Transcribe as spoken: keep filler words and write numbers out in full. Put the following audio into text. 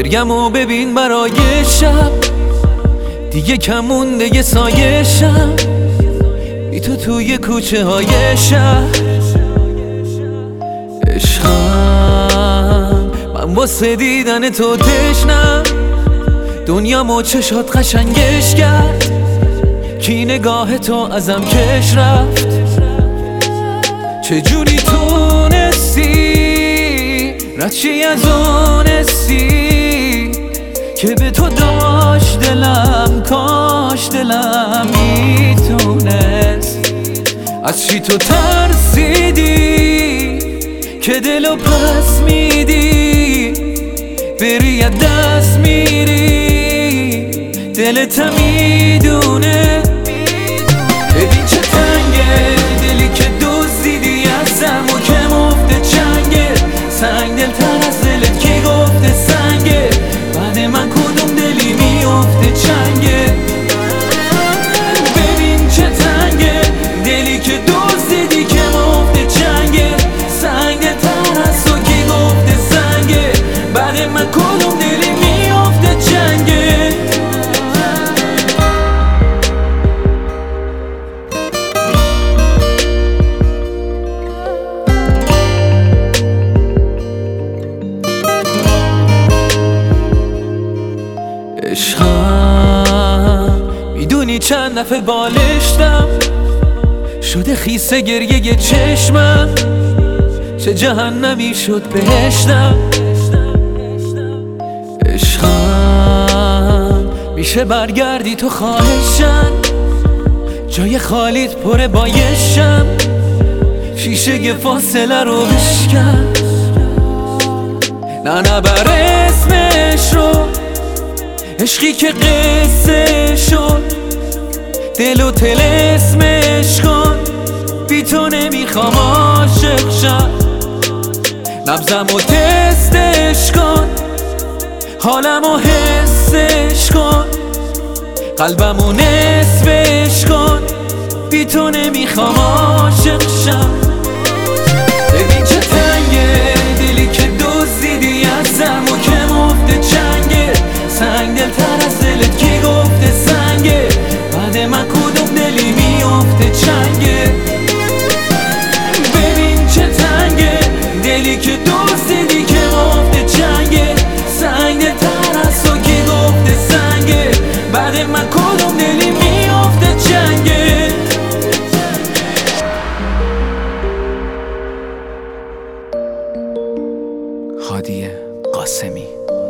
گریمو ببین برای شب، دیگه کم مونده یه سایشم بی تو توی کوچه های شهر. عشقم من واسه دیدن تو تشنم، دنیا مو چشات قشنگش کرد، کی نگاه تو ازم کش رفت. چجوری تونستی ردشی از اونستی که به تو داشت دلم، کاش دلم میتونست. از چی تو ترسیدی که دلو پس میدی، بری از دست میری دلت میدونه. ببین چه تنگه دلی که دزدیدی ازم و که مفته چنگه، سنگ دل تر از دلت کی گفته سنگه، بعد من کدوم دلی میفته چنگه. ببین چه تنگه دلی که دزدیدی که مفته چنگه، سنگ دل تر از تو کی گفته سنگه، بعد من کدوم دلی میفته چنگه. عشقم میدونی چند دفعه بالشتم شده خیسه گریه چشمم، چه جهنمی شد بهشتم. عشقم میشه برگردی تو خواهشم، جای خالیت پره بایشم، شیشه فاصله رو بشکن. نه نبر اسمش رو، عشقی که قصه شد، دل و طلسمش کن، بی تو نمیخوام عاشق شم. نبضم و تستش کن، حالم و حسش کن، قلبم و نصفش کن، بی تو نمیخوام عاشق شم. ببین چه تنگه دلی که دزدیدی ازم و که مفته چنگه، سنگ دل تر از دلت کی گفته سنگه، بعد من کدوم دلی میفته چنگه. ببین چه تنگه دلی که دزدیدی که مفته چنگه، سنگ دل تر از تو کی گفته سنگه، بعد من کدوم دلی میفته چنگه. هادی قاسمی.